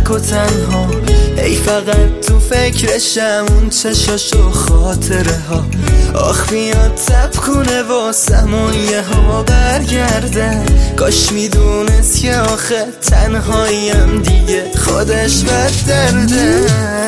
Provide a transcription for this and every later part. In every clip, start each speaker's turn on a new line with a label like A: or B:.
A: تک و تنها، ای فقط تو فکرشم اون چشاشو خاطره ها. آخ بیاد تب کنه واسم و یه ها برگرده، کاش میدونست که آخه تنهاییم دیگه خودش بد درده.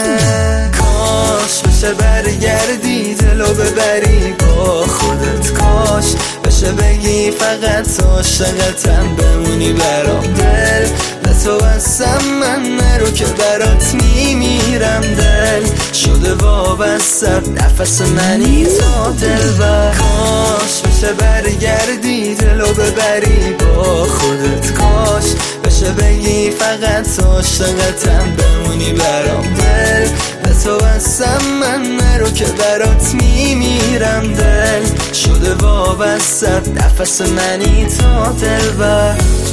A: کاش بشه برگردی دلو ببری با خودت، کاش بشه بگی فقط عاشقتم بمونی برام. دل به تو بستم من نرو که برات میمیرم، دل شده وابستم نفس منی تا دلبر. کاش بشه برگردی دلو ببری با خودت، کاش بشه بگی فقط عاشقتم بمونی برام. دل به تو بستم من نرو که برات میمیرم، دل شده وابستم نفس منی تا دلبر.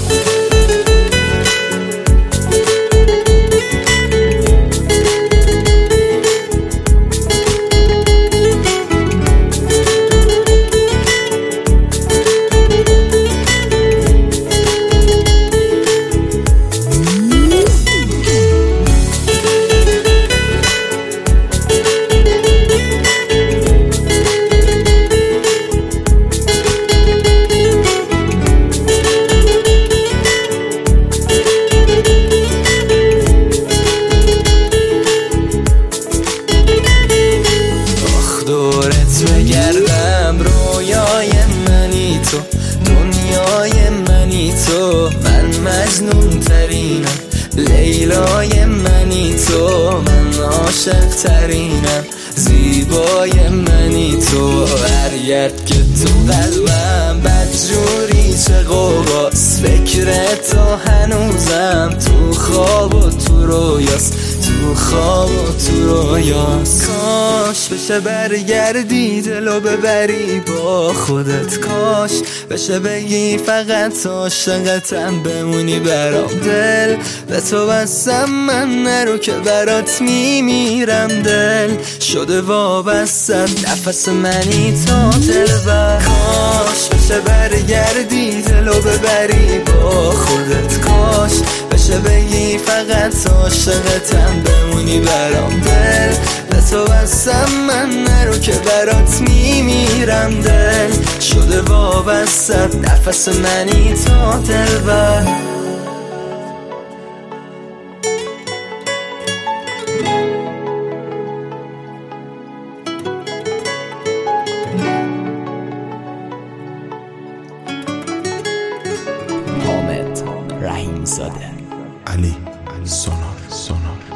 A: بگردم رویای منی تو، دنیای منی تو، من مجنون ترینم. لیلای منی تو، من عاشق ترینم. زیبای منی تو، برگرد که تو قلبم بدجوری چه قواست. فکر تو هنوزم تو خواب و تو رویاست، تو خواب و تو رویاست. کاش بشه برگردی دلو ببری با خودت، کاش بشه بگی فقط عاشقتم بمونی برام. دل به تو بستم من نرو که برات میمیرم، دل شده وابستم نفس منی تا دلبر. کاش بشه برگردی دلو ببری با خودت، کاش بشه بگی فقط عاشقتم بمونی برام. دل به تو بستم من نرو که برات میمیرم، دل شده وابستم نفس منی تا دلبر.
B: حامد رحیم زاده،
C: علی سونار.